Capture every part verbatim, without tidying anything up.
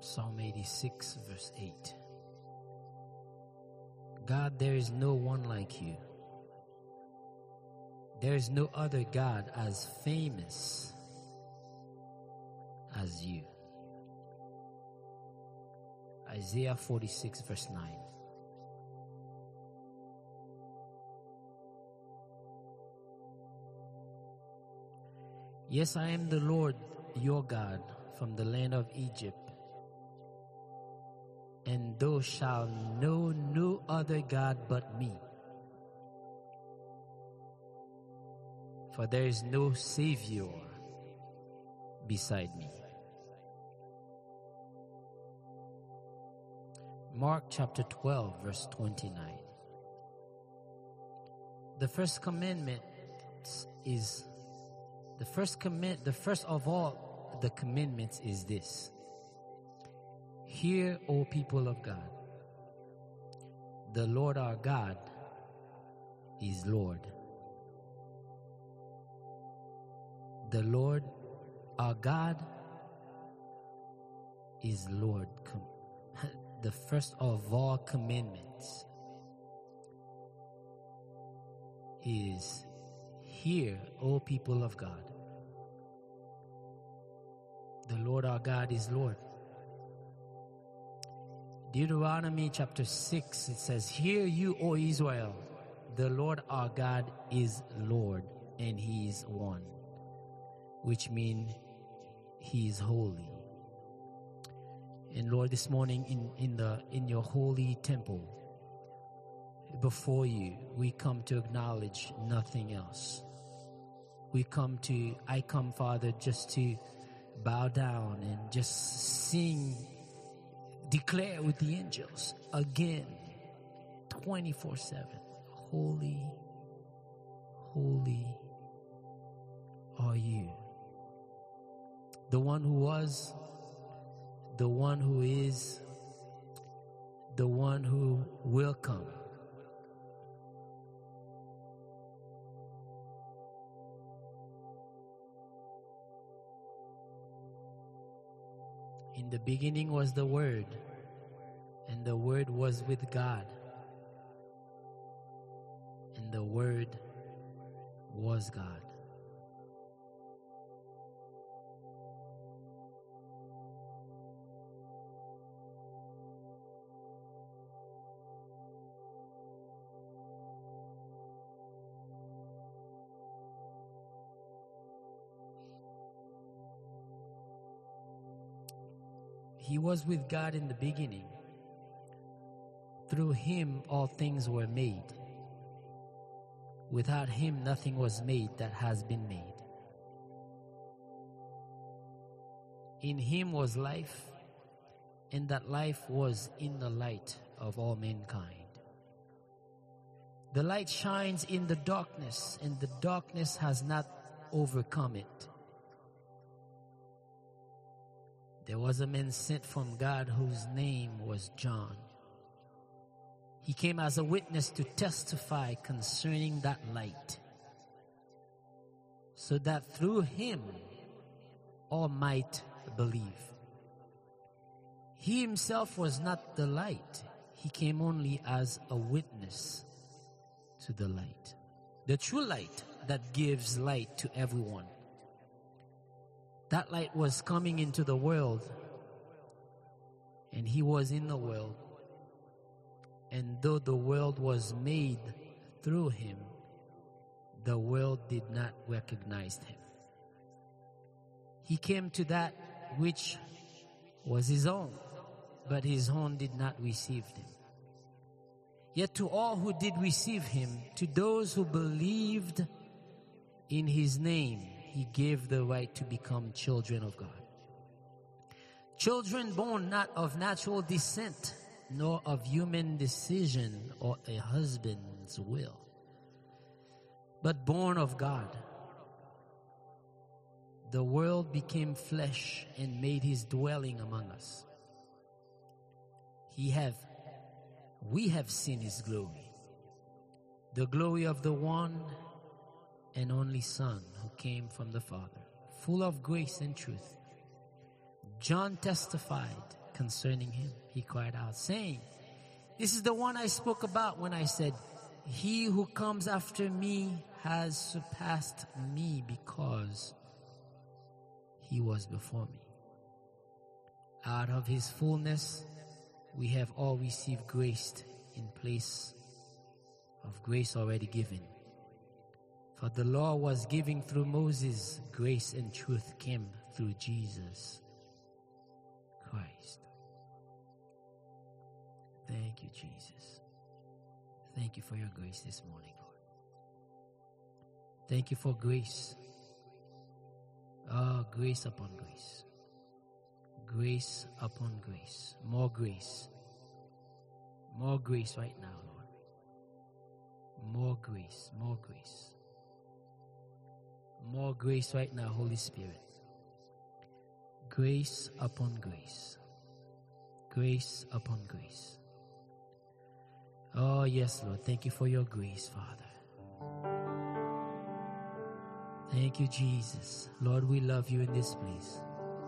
Psalm eighty-six, verse eight. God, there is no one like you. There is no other God as famous as you. Isaiah forty-six, verse nine. Yes, I am the Lord your God from the land of Egypt, and thou shalt know no other God but me. For there is no Savior beside me. Mark chapter twelve, verse twenty-nine. The first commandment is the first command the first of all the commandments is this. Hear, O people of God, the Lord our God is Lord. The Lord our God is Lord. The first of all commandments is, hear, O people of God, the Lord our God is Lord. Deuteronomy chapter six, it says, hear you, O Israel, the Lord our God is Lord, and he is one, which means he is holy. And Lord, this morning in, in the in your holy temple, before you, we come to acknowledge nothing else. We come to, I come, Father, just to bow down and just sing, declare with the angels again, twenty-four seven, holy, holy are you. The one who was, the one who is, the one who will come. In the beginning was the Word, and the Word was with God, and the Word was God. He was with God in the beginning. Through him all things were made. Without him nothing was made that has been made. In him was life, and that life was in the light of all mankind. The light shines in the darkness, and the darkness has not overcome it. There was a man sent from God whose name was John. He came as a witness to testify concerning that light, so that through him all might believe. He himself was not the light. He came only as a witness to the light, the true light that gives light to everyone. That light was coming into the world, and he was in the world. And though the world was made through him, the world did not recognize him. He came to that which was his own, but his own did not receive him. Yet to all who did receive him, to those who believed in his name, he gave the right to become children of God. Children born not of natural descent, nor of human decision or a husband's will, but born of God. The world became flesh and made his dwelling among us. He have, we have seen his glory, the glory of the one and only Son who came from the Father, full of grace and truth. John testified concerning him, he cried out, saying, "This is the one I spoke about when I said, 'He who comes after me has surpassed me because he was before me.' Out of his fullness, we have all received grace in place of grace already given. For the law was given through Moses, grace and truth came through Jesus Christ." Thank you, Jesus. Thank you for your grace this morning, Lord. Thank you for grace. Oh, grace upon grace. Grace upon grace. More grace. More grace right now, Lord. More grace. More grace. More grace right now, Holy Spirit. Grace upon grace. Grace upon grace. Oh, yes, Lord. Thank you for your grace, Father. Thank you, Jesus. Lord, we love you in this place.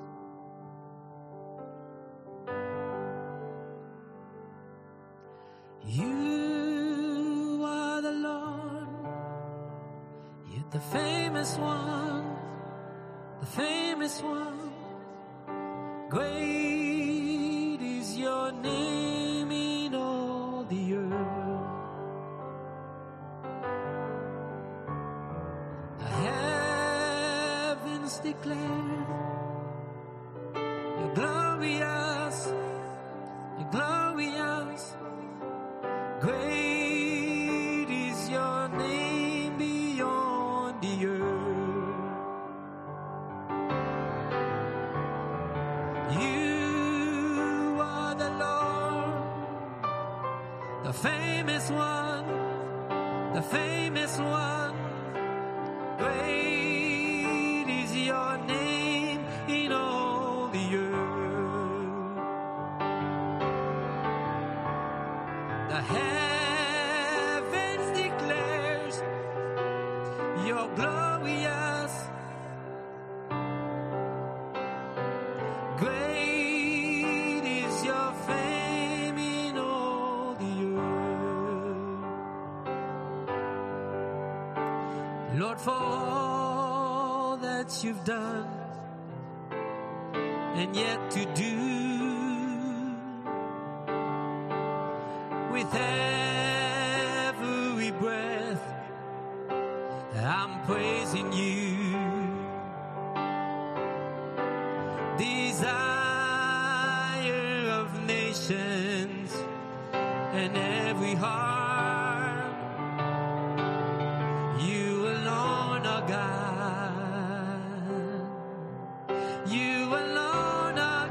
You are the Lord. You're the famous one. The famous one. Great is your name in all the earth. The heavens declare you're glorious, you're glorious. Great is your name beyond the earth. You are the Lord, the famous one, the famous one. Great is your name in all the earth. The heavens declares you're glorious. Great is your fame in all the earth. Lord, for all that you've done and yet to do, with every breath I'm praising you. Desire of nations and every heart, you alone are God. You alone are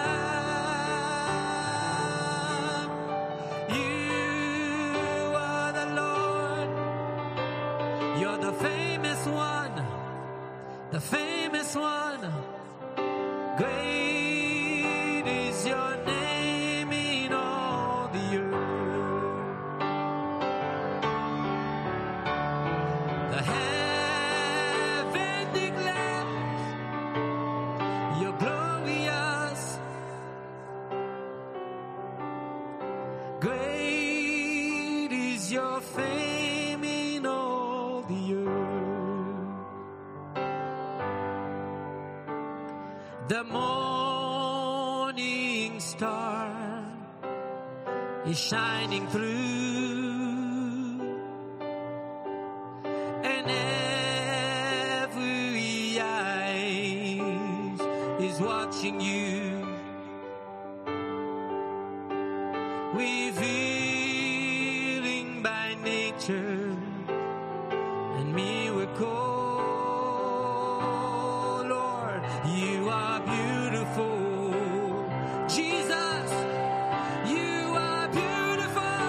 God. You are the Lord. You're the famous one, the famous one. Great is your name in all the earth. The heaven declares you're glorious. Great is your fame in all the earth. The morning star is shining through, and every eye is watching you, revealing by nature and miracle. Lord, you are beautiful. Jesus, you are beautiful.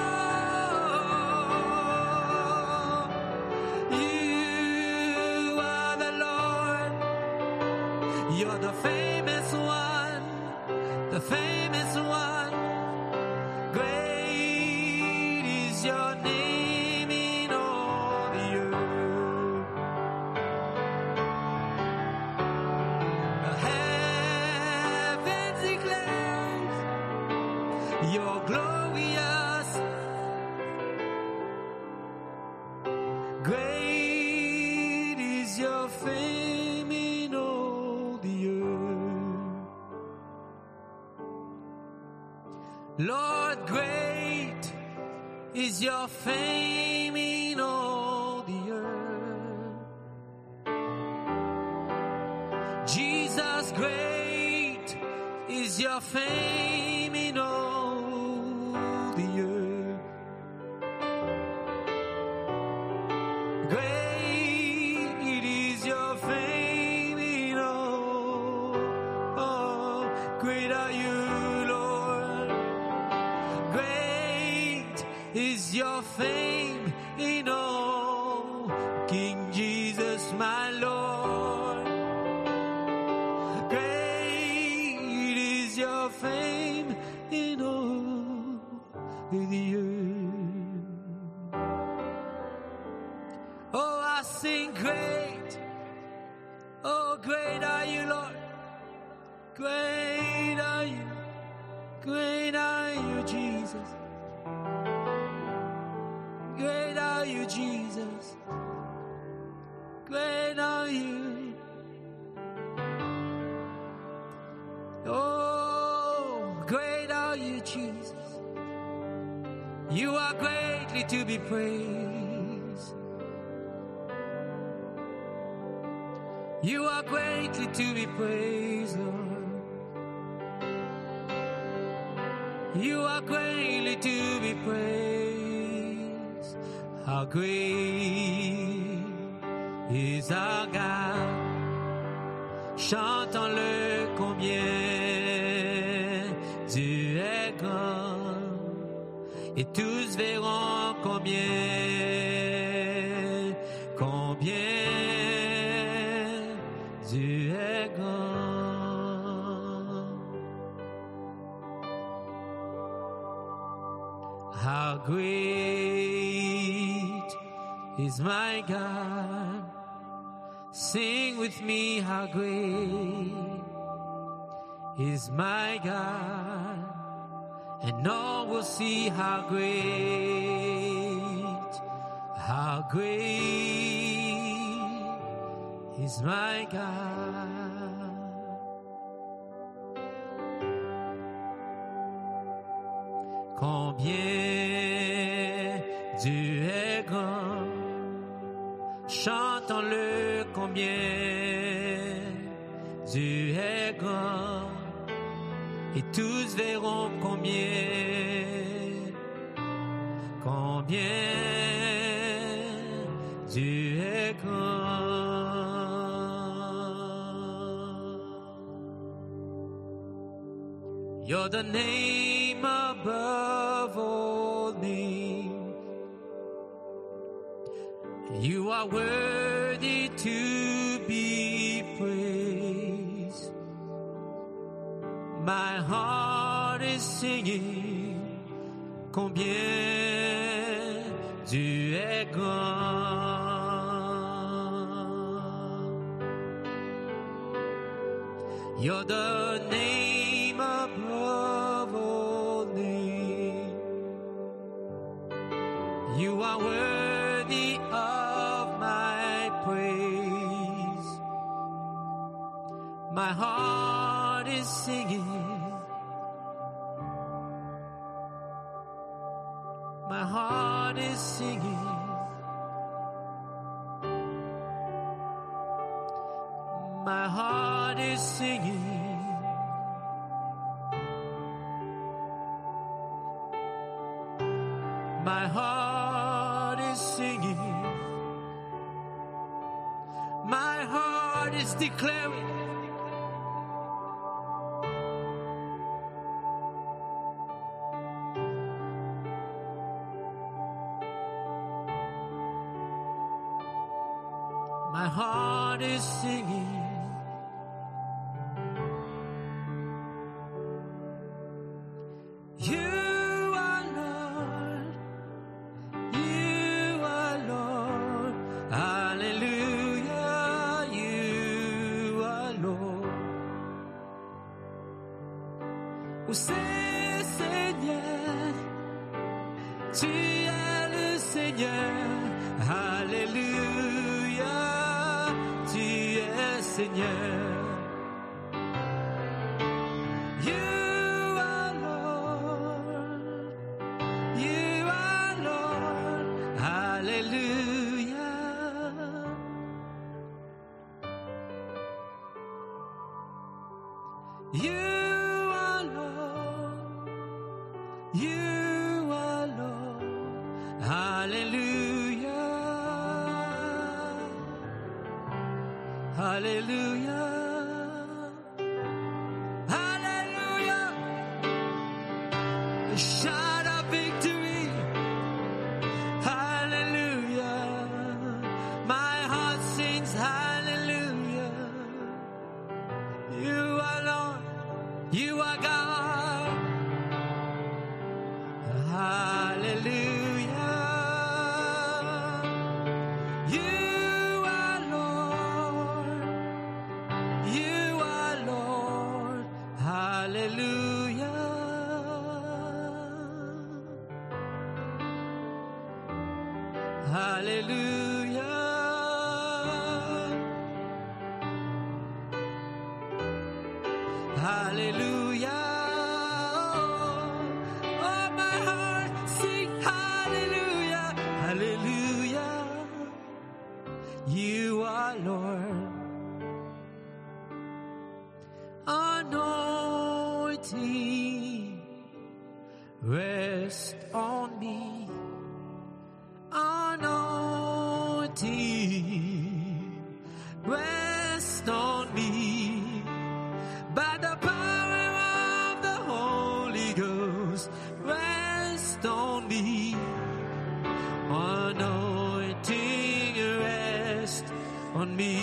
You are the Lord. You're the famous one, the famous one. Great is your name in all the earth. The heavens declares You're glorious. Great is your fame in all the earth. Lord, great is your fame in all the earth. Jesus, great is your fame in all the earth. Great is your fame in all. Oh, great are you, Lord. Great is your fame in all. King Jesus, my Lord. Great is your fame in all the earth. Oh, I sing great. Oh, great are you, Lord. Great are you. Great are you, Jesus. Great are you, Jesus. Great are you. Oh, great are you, Jesus. You are greatly to be praised. You are greatly to be praised, Lord. You are greatly to be praised. How great is our God. Chantons-le combien Dieu est grand. Et tous verront combien, combien Dieu est grand. How great is my God. Sing with me, how great is my God. And all will see how great, how great is my God. Combien Dieu est grand, chantons-le combien Dieu est grand, et tous verront combien, combien Dieu est grand. You're the name above all names. You are worthy to be praised. My heart is singing, combien Dieu est grand. You're the name above all names. You are worthy of my praise. My heart is singing. My heart is singing. My heart is singing. My heart is singing. My heart is declaring. My heart is singing. You are Lord. You are Lord. Hallelujah. You are Lord. Você, Senhor. Seigneur, tu es le Seigneur, Alléluia, tu es Seigneur. You are Lord, you are Lord, Hallelujah. You are Lord, you are Lord, Hallelujah, Hallelujah. Shout of victory, hallelujah. My heart sings hallelujah. You are Lord, you are God, hallelujah. You are Lord, you are Lord, hallelujah. Hallelujah, hallelujah. Oh, my heart sing hallelujah, hallelujah. You are Lord. Anointing, rest on me. Anointing, rest on me. By the power of the Holy Ghost, rest on me. Anointing, rest on me.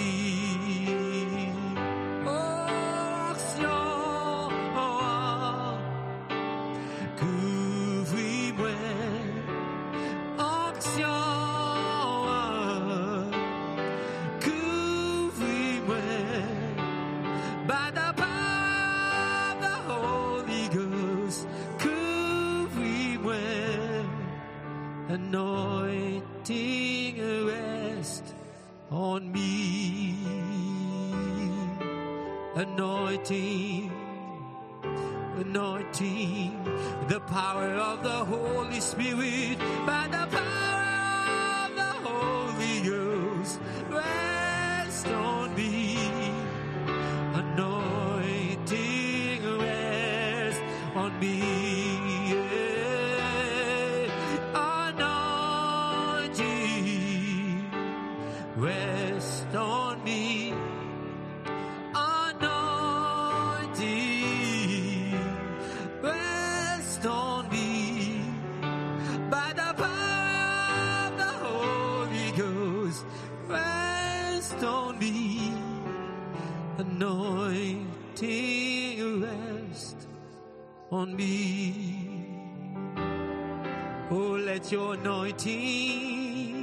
Anointing, rest on me. Anointing, anointing, the power of the Holy Spirit, by the power of the Holy Ghost, rest on me. Anointing, rest on me. Rest on me, anointing, rest on me, by the power of the Holy Ghost, rest on me, anointing, rest on me. Oh, let your anointing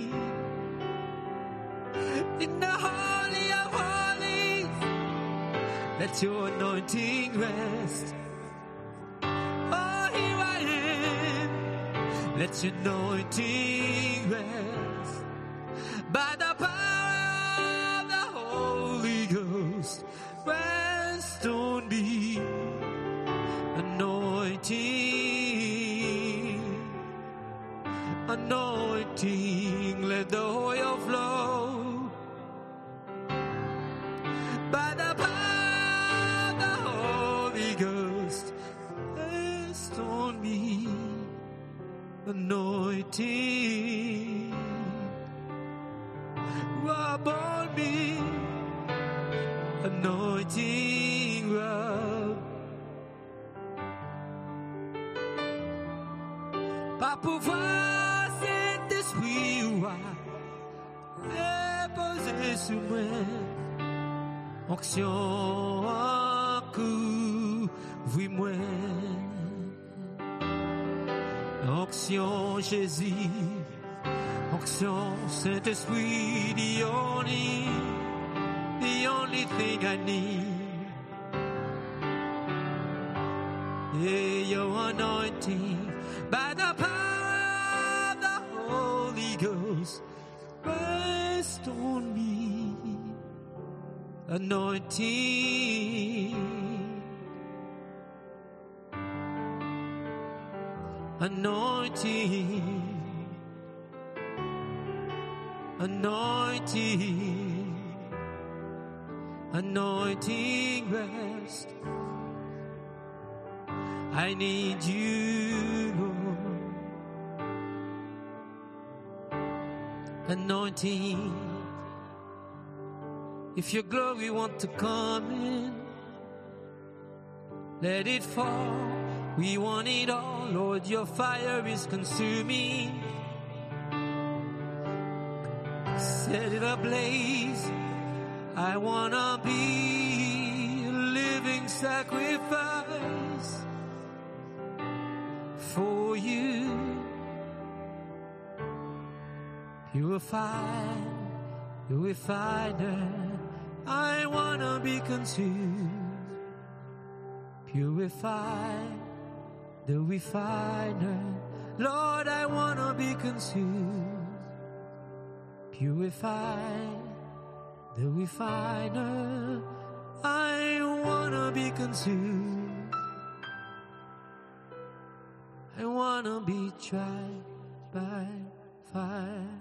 in the Holy of Holies, let your anointing rest. Oh, here I am, let your anointing rest. By the power of the Holy Ghost, rest on me. Anointing, anointing, let the oil flow. By the power of the Holy Ghost, rest on me. Anointing, rub on me. Anointing, rub. Par pouvoir Saint-Esprit, reposer sur moi. Onction, couvre-moi. Onction, Jésus. Onction, Saint-Esprit, the only, the only thing I need. Yeah, you're anointing, by the power of the Holy Ghost, rest on me. Anointing, anointing, anointing, anointing rest. I need you, Lord. Anointing. If your glory want to come in, let it fall. We want it all, Lord. Your fire is consuming. Set it ablaze. I wanna be a living sacrifice for you. Purified, purified. I wanna be consumed. Purify the refiner. Lord, I wanna be consumed. Purify the refiner. I wanna be consumed. I wanna be tried by fire.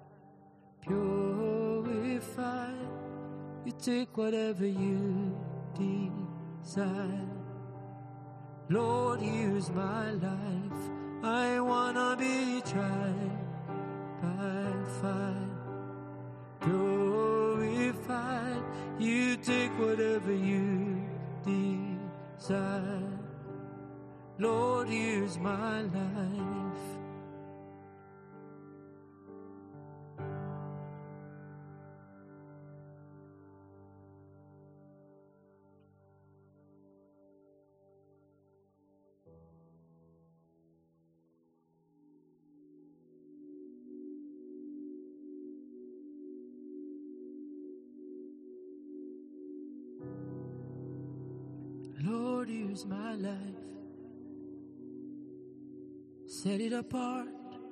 Purify. You take whatever you desire. Lord, here's my life. I wanna be tried by fire. Glorified. You take whatever you desire. Lord, here's my life. Lord, here's my life. Set it apart.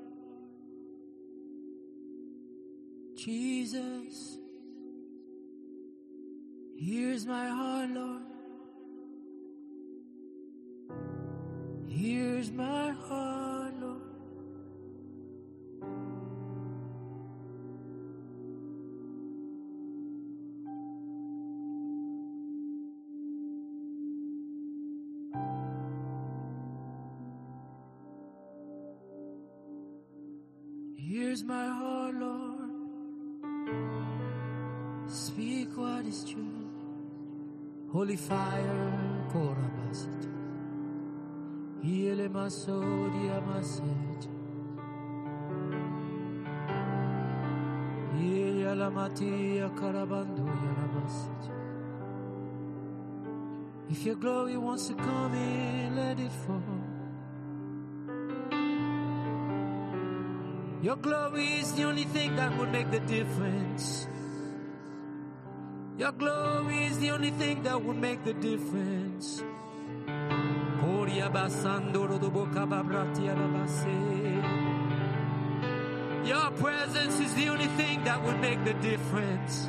Jesus, here's my heart, Lord. Here's my heart, Lord. Here's my heart, Lord. Speak what is true. Holy fire, Korabasit. Hele masodia maset. Ye la matia karabando yarabasit. If your glory wants to come in, let it fall. Your glory is the only thing that would make the difference. Your glory is the only thing that would make the difference. Your presence is the only thing that would make the difference.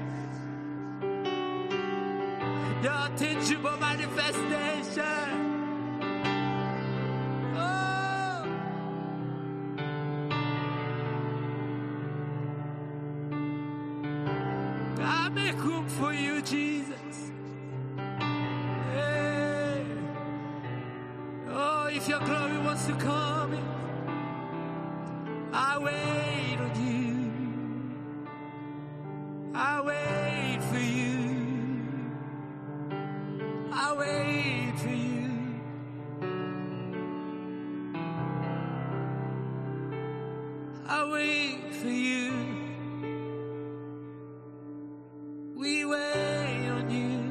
Your tangible manifestation. Make room for you, Jesus. Hey. Oh, if your glory wants to come in, I wait on you. I wait for you. I wait for you. I wait for you. We wait on you.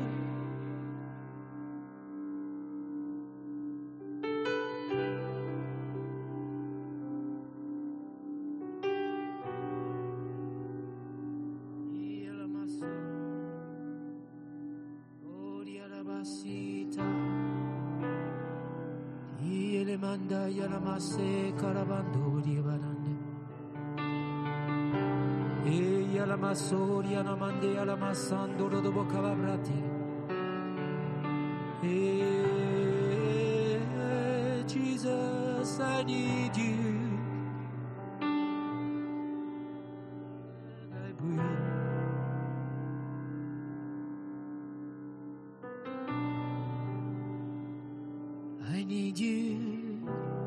manda yalamase karabandori barande. E yalamasori yalamande yalamasando rodobo kavabrati. E Jesus, I need you. I breathe. I need you,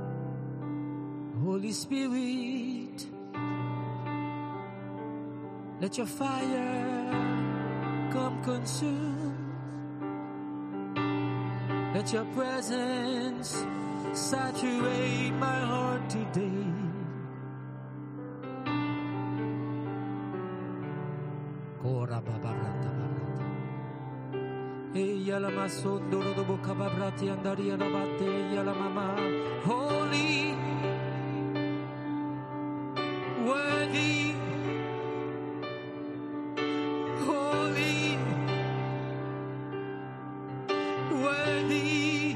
Holy Spirit. Let your fire come consume. Let your presence saturate my heart today. Kora babarata babrata. E yala masondo rodo boka babrati andari yala bate yala mama. Holy, worthy, holy, worthy,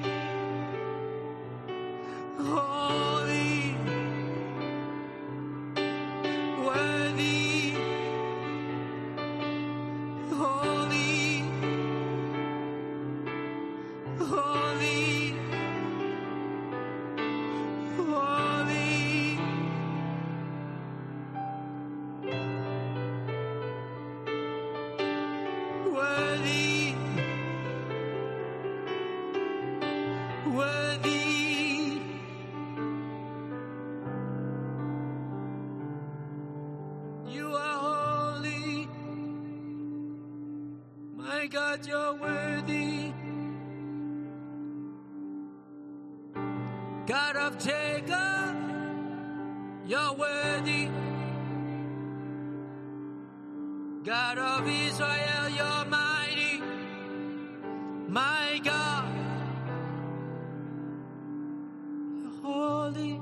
holy, worthy, holy, holy, holy. Worthy, worthy, you are holy, my God, you're worthy, God of Jacob, you're worthy, God of Israel, you're mighty, my God, you're holy.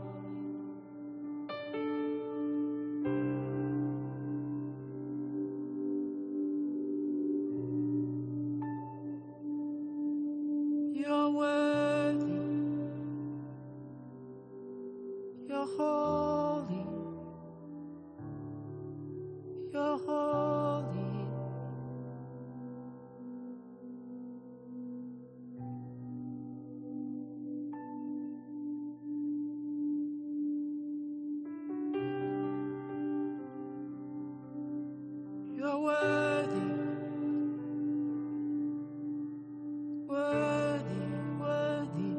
You're worthy, you're holy, you're holy. You're worthy, worthy, worthy,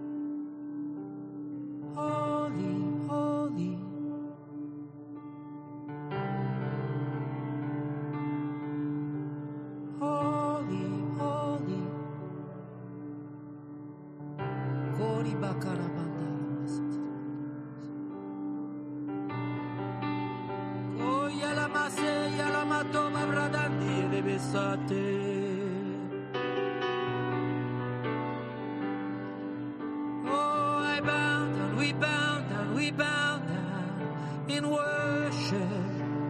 holy, holy. Holy, holy. Kori bakara bandara masati. Oh, yala mase, yala matoma bradandi elebesate. Oh, I bow down, we bow down, we bow down in worship.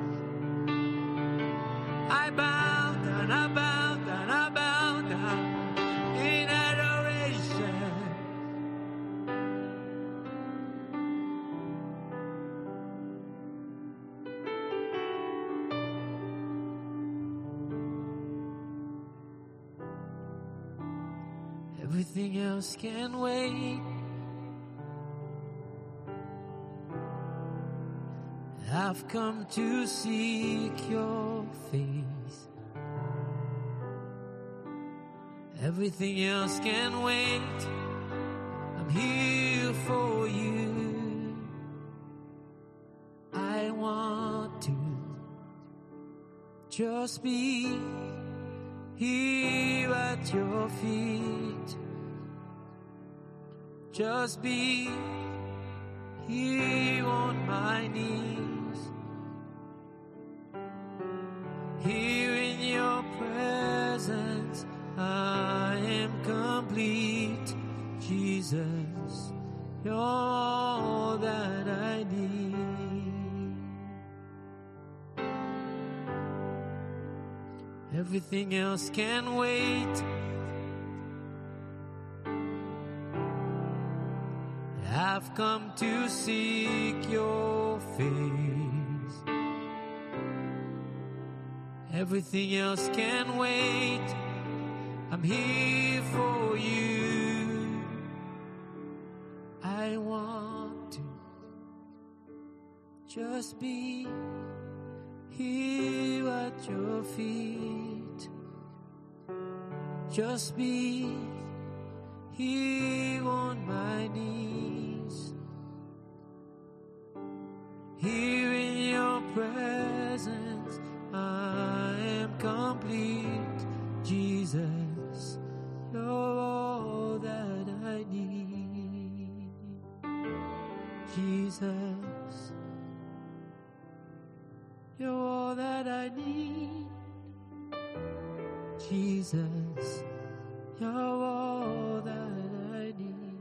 I bow down, I bow down, I bow down in adoration. Everything else can wait. I've come to seek your face. Everything else can wait. I'm here for you. I want to just be here at your feet. Just be here on my knees. Here in your presence, I am complete. Jesus, you're all that I need. Everything else can wait. I've come to seek your face. Everything else can wait. I'm here for you. I want to just be here at your feet. Just be here on my knees. Here in your presence, I am complete. Jesus, you're all that I need. Jesus, you're all that I need. Jesus, you're all that I need.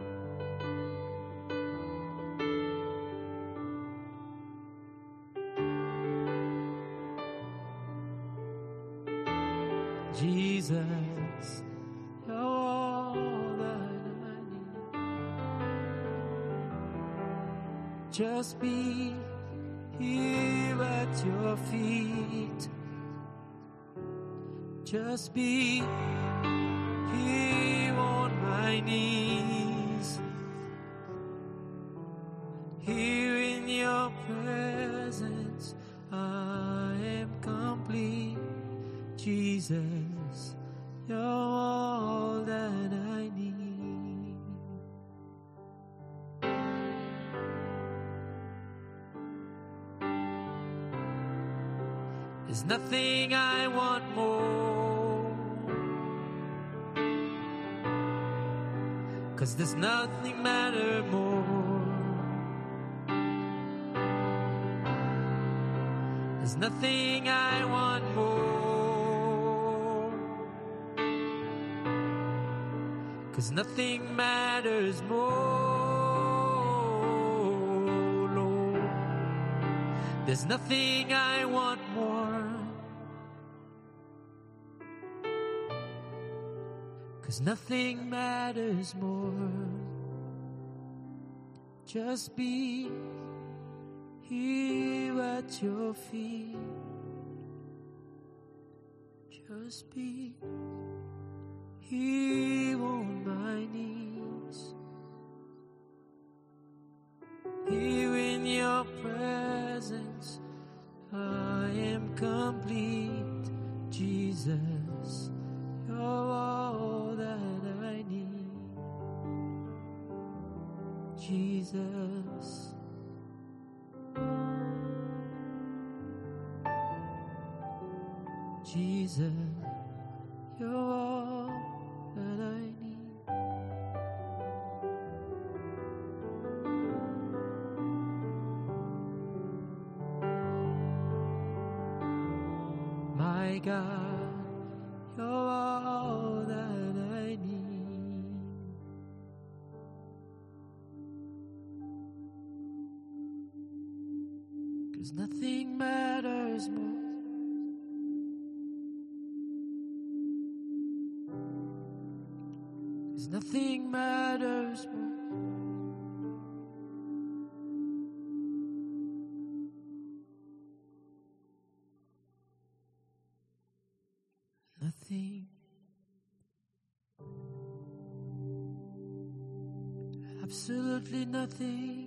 Jesus, you're all that I need. Just be here at your feet. Just be here on my knees. Here in your presence, I am complete. Jesus, you're all that I need. There's nothing I want more, 'cause there's nothing matter more. There's nothing I want more, 'cause nothing matters more, Lord. There's nothing I want more, 'cause nothing matters more. Just be here at your feet. Just be here on my knees. Here in your presence, I am complete. Jesus, you're all that I need. Jesus, Jesus, you're all that I need. My God, you're all that I need. 'Cause nothing matters more. Nothing matters more. Nothing, absolutely nothing.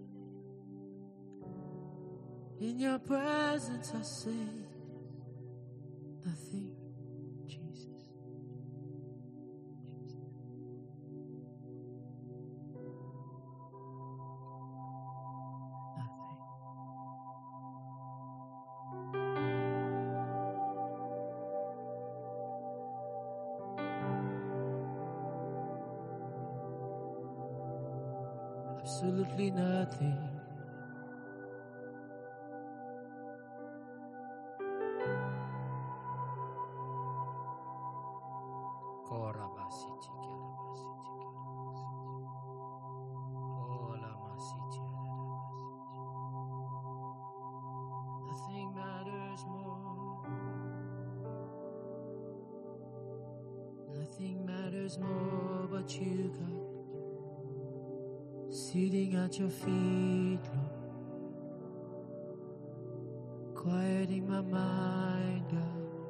In your presence I say nothing. Absolutely nothing. Nothing matters more. Nothing matters more but you, God. sitting at your feet, Lord, quieting my mind, God.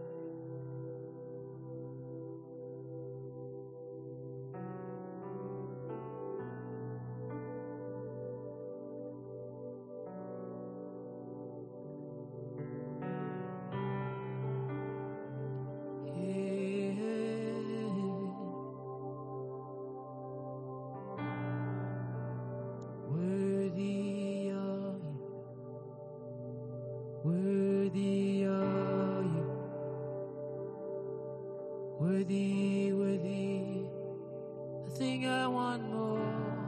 Worthy, worthy, nothing I want more.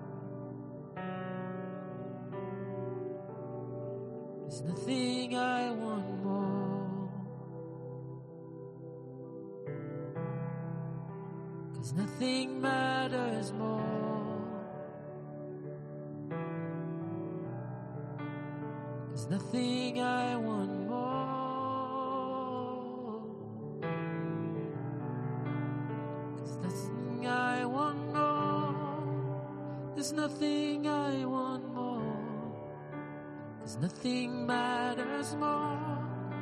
There's nothing I want more. 'Cause nothing matters more. 'Cause nothing I want more. There's nothing I want more. There's nothing matters more.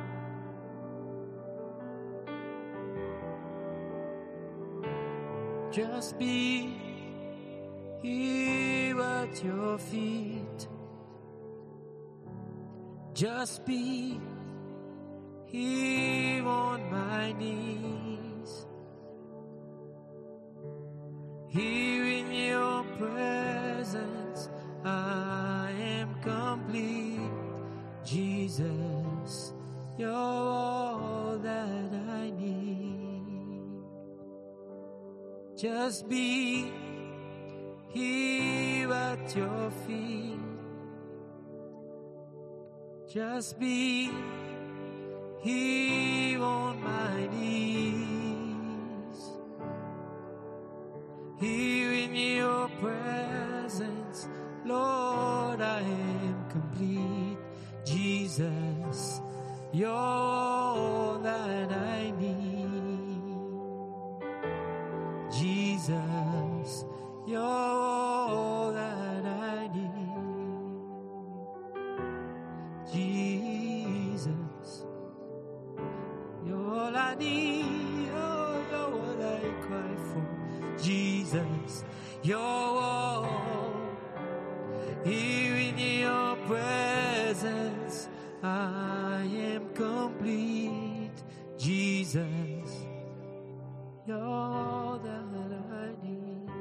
Just be here at your feet. Just be here on my knees. Here in your presence, I am complete. Jesus, you're all that I need. Just be here at your feet. Just be here on my knees. Here in your presence, Lord, I am complete. Jesus, you're all that I need. Jesus, you're all that I need. Jesus, you're all I need. Oh, you're all I cry for. Jesus, you're all. Here in your presence, I am complete. Jesus, you're all that I need.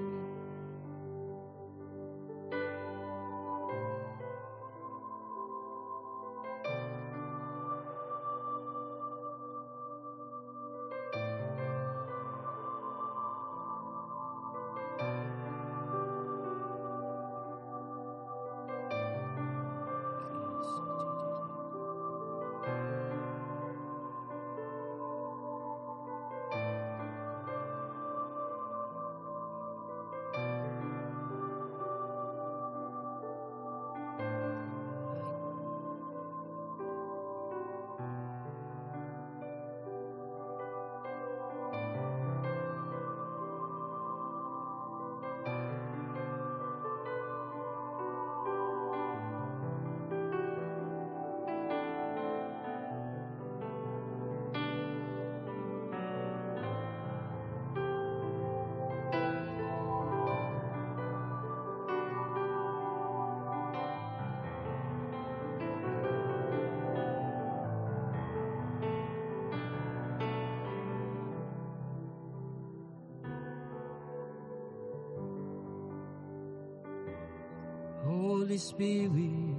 Holy Spirit,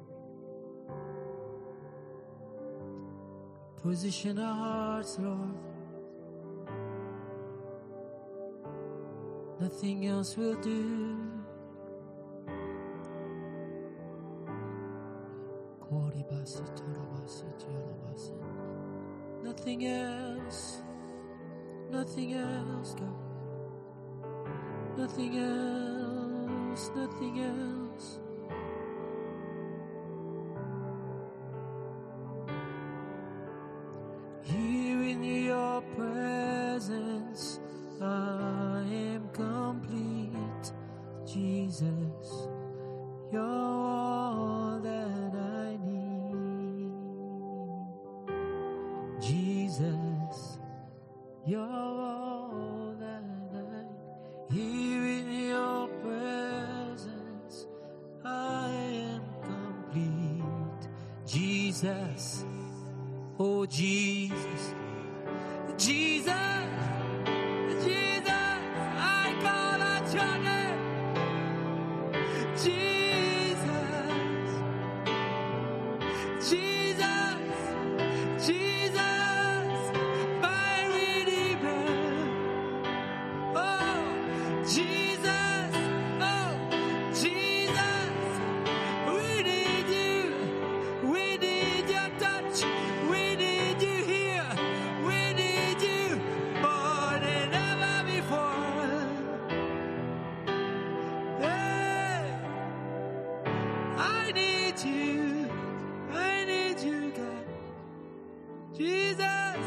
position our hearts, Lord. Nothing else will do. Nothing else, nothing else, God. Nothing else, nothing else. Here in your presence, I am complete. Jesus, You're all that I need. Jesus, you're all that I need. Here in your presence, I am complete. Jesus, oh Jesus, Jesus, Jesus, I call out your name. Jesus, Jesus, Jesus, my Redeemer. Oh, Jesus, oh, Jesus, we need you. We need your touch. We need you here. We need you more than ever before. Hey, I need you. I need you, God. Jesus,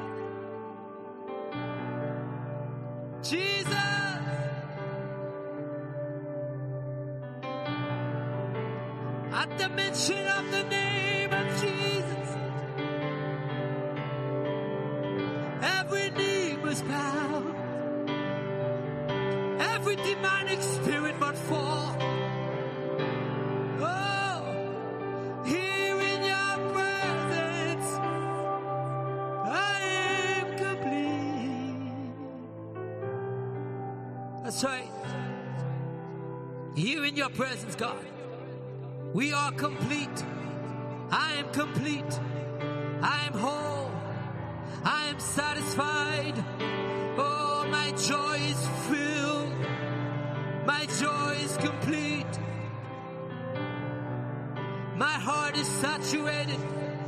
Jesus. At the mention of the name of Jesus, every knee must bow, every demonic spirit must fall. Oh, here in your presence, I am complete. That's right. Here in your presence, God, we are complete. I am complete. I am whole. I am satisfied. Oh, my joy is filled. My joy is complete. My heart is saturated.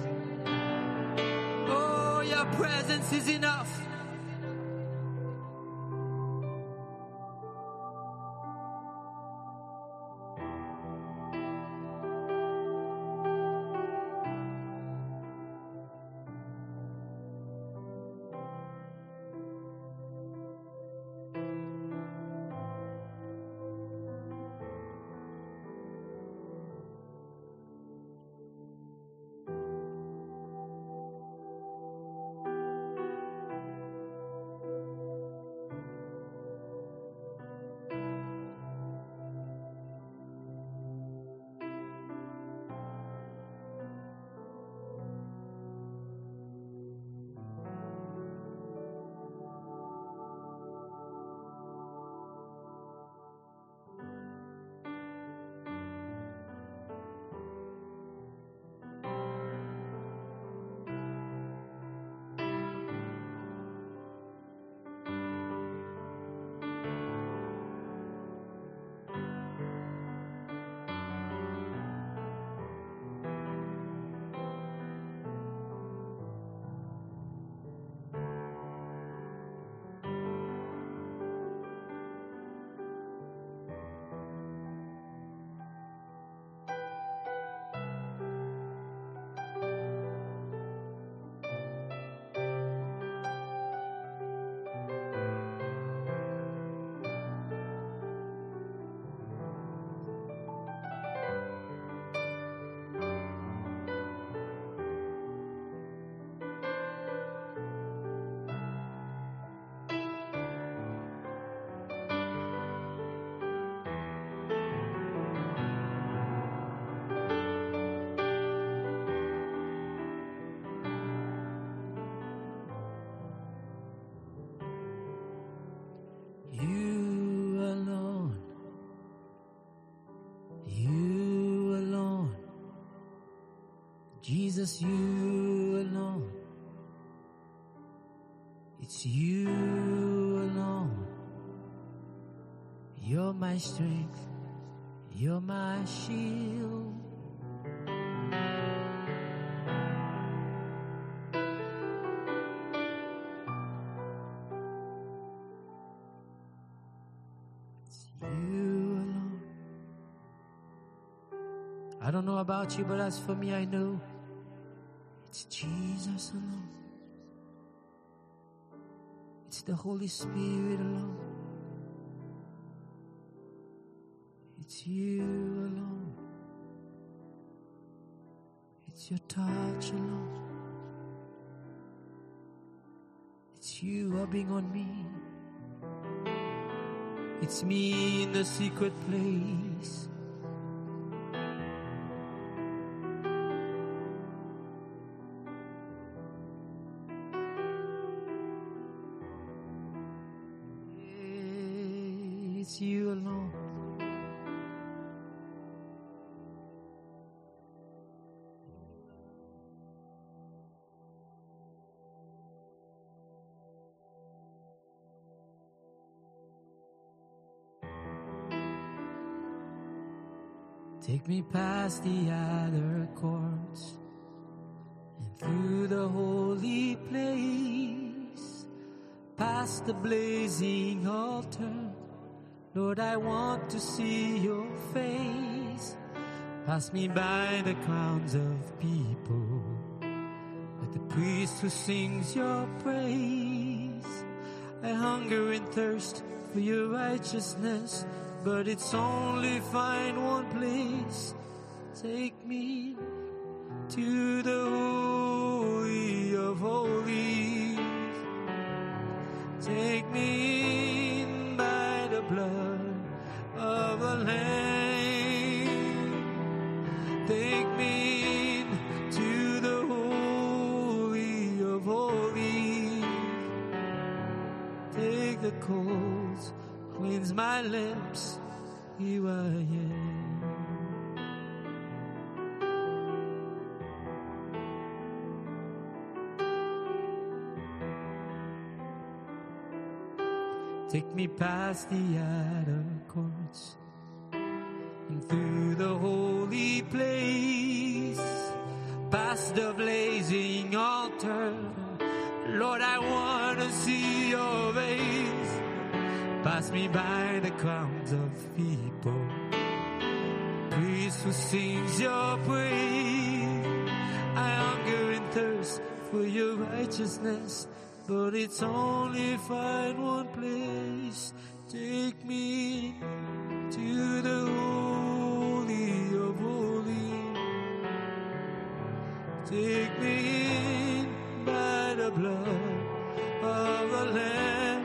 Oh, your presence is enough. Jesus, you alone. It's you alone. You're my strength. You're my shield. It's you alone. I don't know about you, but as for me, I know it's Jesus alone. It's the Holy Spirit alone. It's you alone. It's your touch alone. It's you rubbing on me. It's me in the secret place. It's you alone. Take me past the other courts and through the holy place, past the blazing altar. Lord, I want to see your face. Pass me by the crowds of people, with the priest who sings your praise. I hunger and thirst for your righteousness, but it's only find one place. Take me to the holy of holies. Take me in by the blood of the Lamb. Take me in to the holy of holies. Take the coals, cleanse my lips, here I am. Take me past the outer courts and through the holy place, past the blazing altar. Lord, I want to see your face. Pass me by the crowds of people, priest who sings your praise. I hunger and thirst for your righteousness, but it's only find one place. Take me to the holy of holies. Take me in by the blood of the Lamb.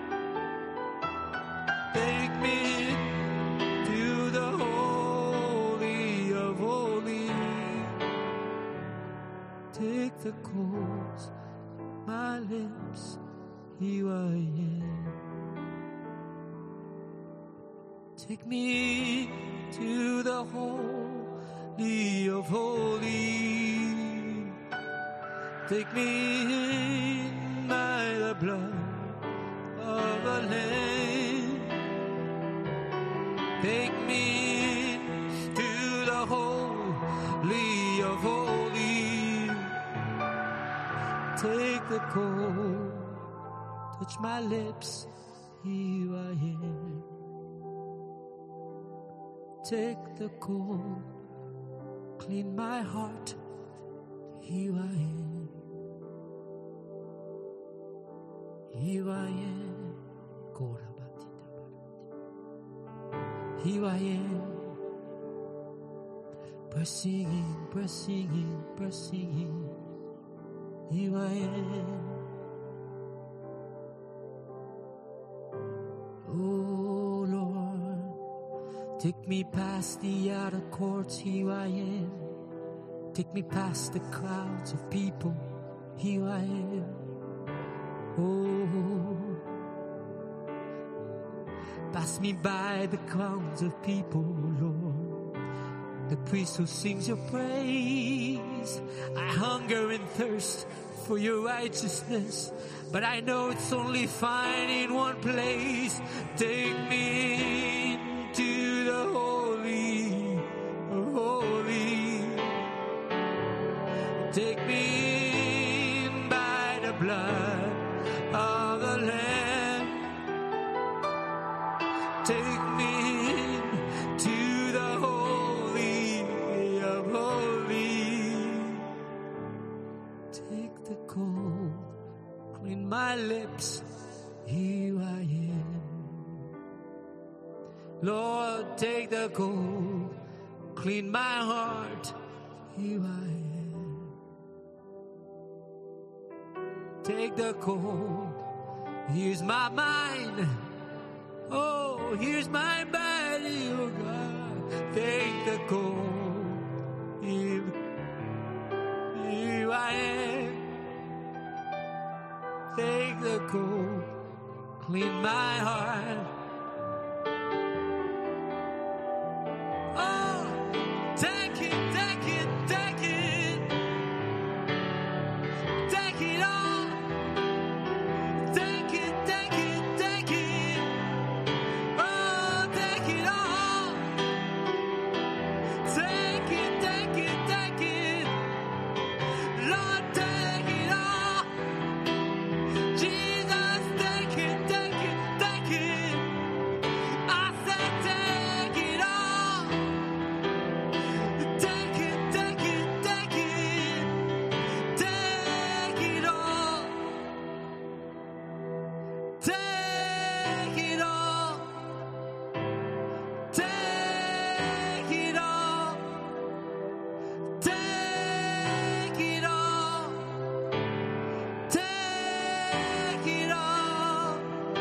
Take me to the holy of holies. Take the coals, my lips, here I am. Take me to the holy of holies. Take me in by the blood of the Lamb. Take me to the holy of holies. Take the coal, touch my lips, here I am. Take the coal, clean my heart, here I am. Here I am. Here I am, pressing in, pressing in, pressing in. Here I am. Oh Lord, take me past the outer courts, here I am. Take me past the crowds of people, here I am. Oh, pass me by the crowds of people, Lord, the priest who sings your praise. I hunger and thirst for your righteousness, but I know it's only found in one place. Take me into the holy of holies. Take me in by the blood of the Lamb. Take me to the holy of holies. Take the coal, clean my lips, here I am. Lord, take the coal, clean my heart, here I am. take the cold. Here's my mind. Oh, here's my body, oh God. Take the cold. Here, here I am. Take the cold. Clean my heart. Oh, take it, take it, take it. Take it all. Take it, take it, take it. Oh, take it all. Take it, take it, take it. Lord, take it all. Jesus, take it, take it, take it. I said take it all. Take it, take it, take it. Take it all. Take it all. Take it all. Take it all. Take it all.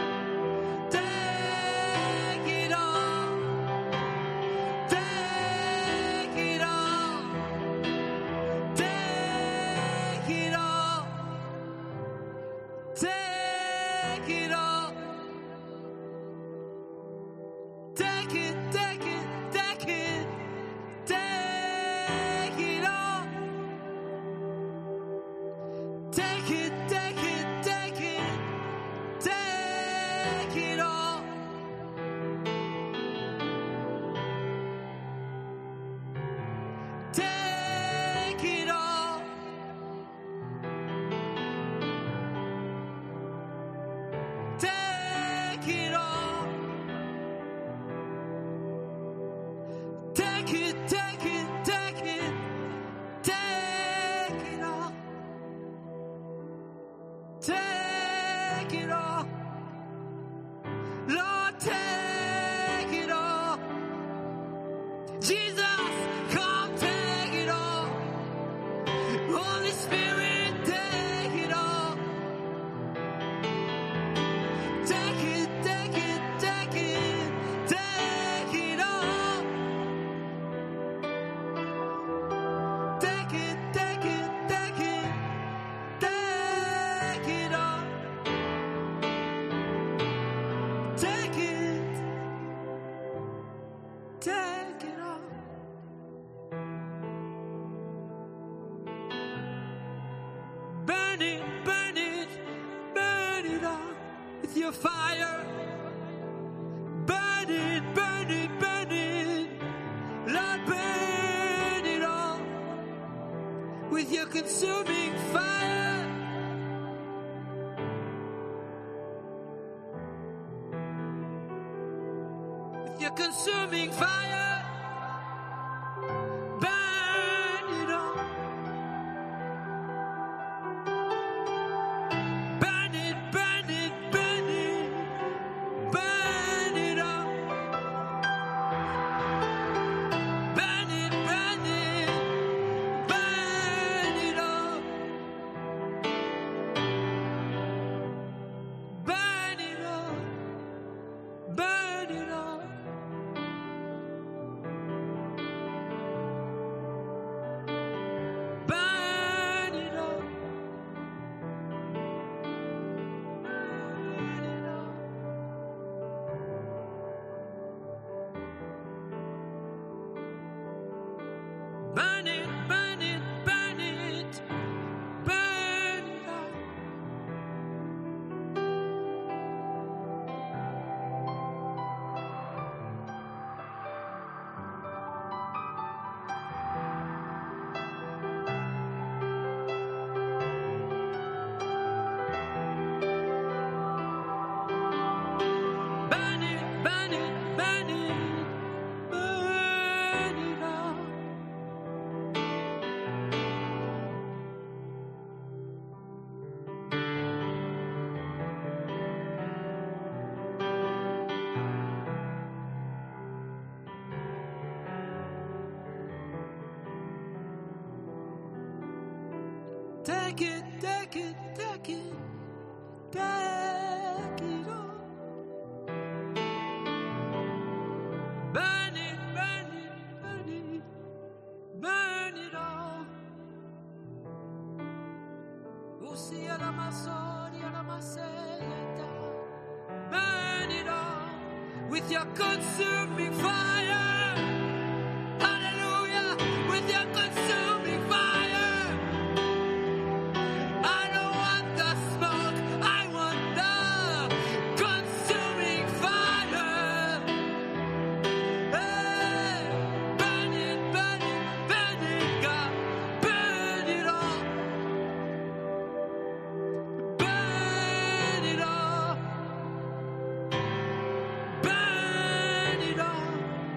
Take it all. Take it all. Take it all. Take it all. Take it, take it, take it. Take it all. Take it, take it, take it. Take it all. Take it all. Take it all. Take it, take it, take it. Take it all. Take it all. Lord, take it all. Jesus, come take it all. Holy Spirit, take it all. Take it, take it, take it. Take it all. Take it, take it, take it. Take it all. Take it. Take it all. Burn it, burn it, burn it all with your fire. Burn it, burn it, burn it. Lord, burn it all with your consuming fire. With your consuming fire. Burn it all. Burn it, burn it, burn it. Burn it all. Burn it, burn it. Burn it all. Burn it all. Burn it all. Take it, take it, take it, take it all. Burn it, burn it, burn it, burn it all. Usia la masoria la maseta. Burn it all with your consuming fire. Hallelujah, with your consuming fire. I don't want the smoke, I want the consuming fire. Hey, burn it, burn it, burn it, God. Burn it all. Burn it all. Burn it all.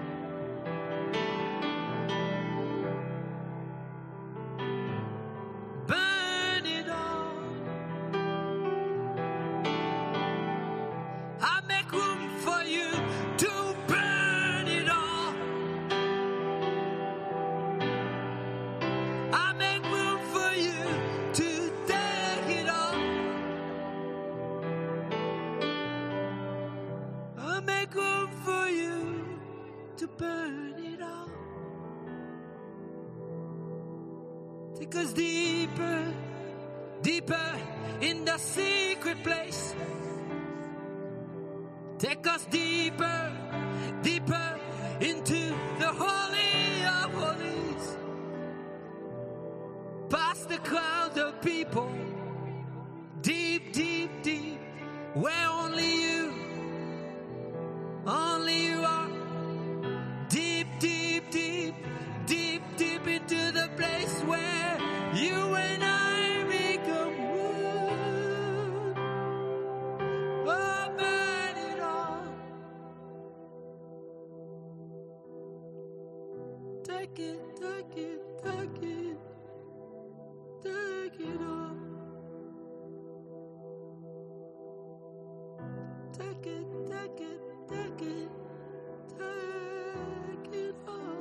Burn it all. I make room for you to burn it all. I make room for you to take it all. I make room for you to burn it all. Take us deeper, deeper in the secret place. Take us deeper, deeper into the Holy of Holies. Past the crowd of people, deep, deep, deep, where only you, only you are. Deep, deep, deep, deep, deep into the place where you and I become one. Oh, burn it all. Take it, take it, take it, take it all. Take it, take it, take it, take it all.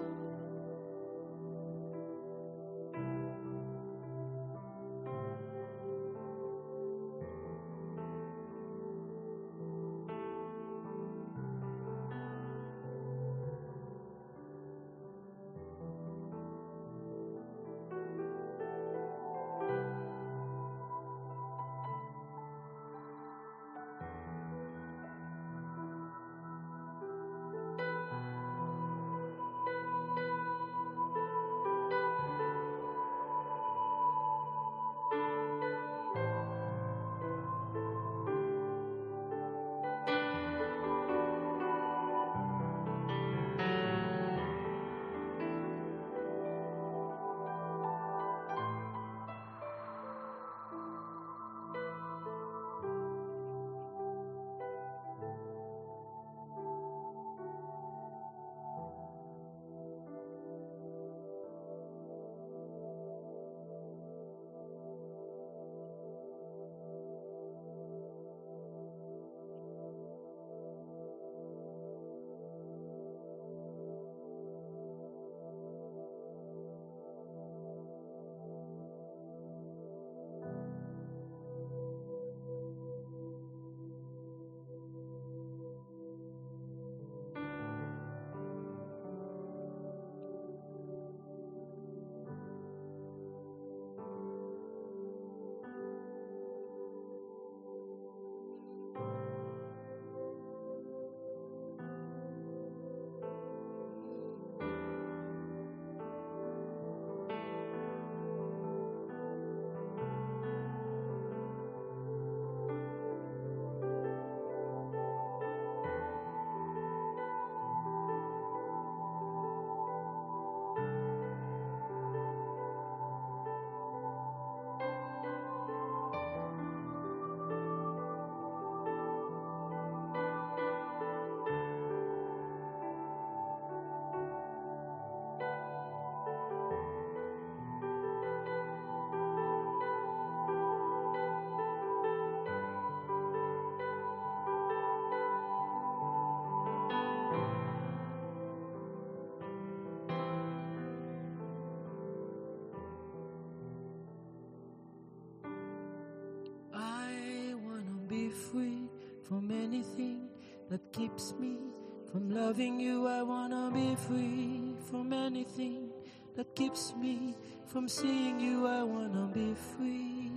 from anything that keeps me from loving you. I wanna be free from anything that keeps me from seeing you. I wanna be free.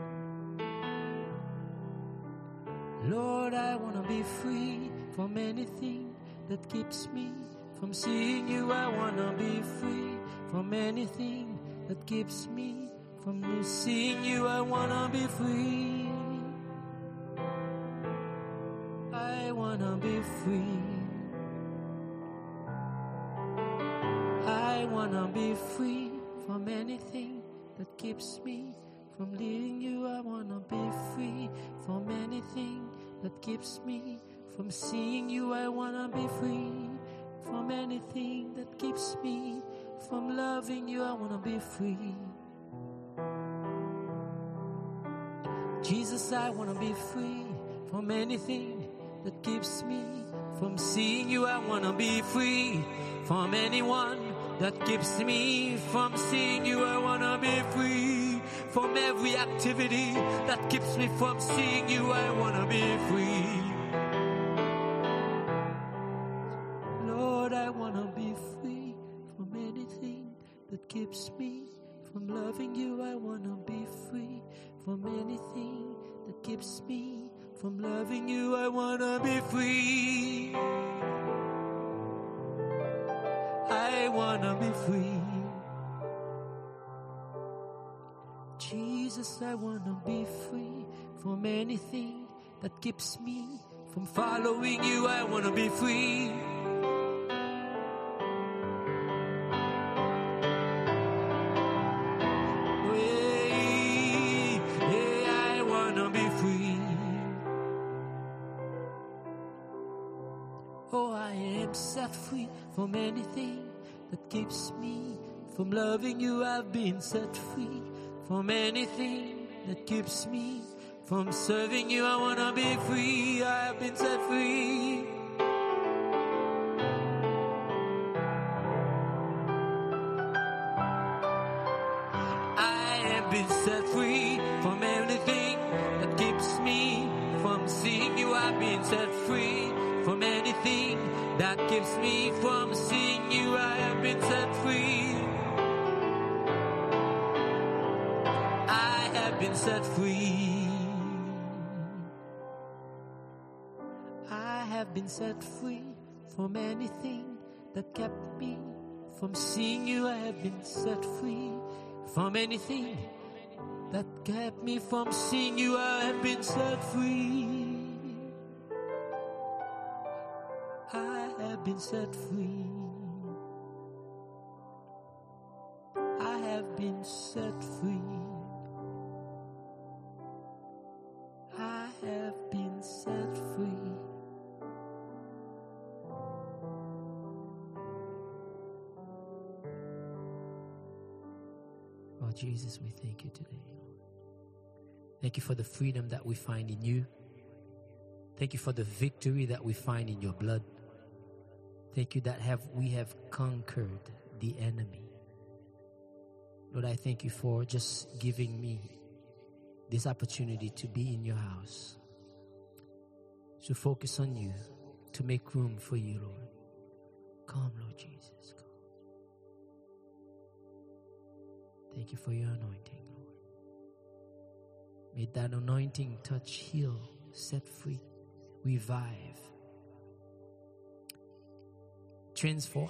Lord, I wanna be free from anything that keeps me from seeing you. I wanna be free from anything that keeps me from seeing you. I wanna be free. I wanna be free. I wanna be free from anything that keeps me from leaving you. I wanna be free from anything that keeps me from seeing you. I wanna be free from anything that keeps me from loving you. I wanna be free. Jesus, I wanna be free from anything that keeps me from seeing you. I wanna be free from anyone that keeps me from seeing you. I wanna be free from every activity that keeps me from seeing you. I wanna be free. Lord, I wanna be free from anything that keeps me from loving you. I wanna be free from anything that keeps me from loving you. I wanna be free. I wanna be free. Jesus, I wanna be free from anything that keeps me from following you. I wanna be free. Hey, yeah, I wanna be free. Oh, I am set free from anything that keeps me from loving you. I've been set free from anything that keeps me from serving you. I wanna be free. I have been set free. I have been set free from anything that keeps me from seeing you. I've been set free from anything that keeps me from seeing you. I have been set free. I have been set free. I have been set free from anything that kept me from seeing you. I have been set free from anything that kept me from seeing you. I have been set free. I have been set free. I have been set free. I have been set free. Oh, Jesus, we thank you today. Thank you for the freedom that we find in you. Thank you for the victory that we find in your blood. Thank you that have we have conquered the enemy. Lord, I thank you for just giving me this opportunity to be in your house, to focus on you, to make room for you, Lord. Come, Lord Jesus, come. Thank you for your anointing, Lord. May that anointing touch, heal, set free, revive, transform,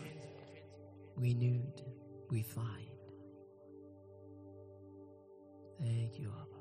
renewed, refined. Thank you, Abba.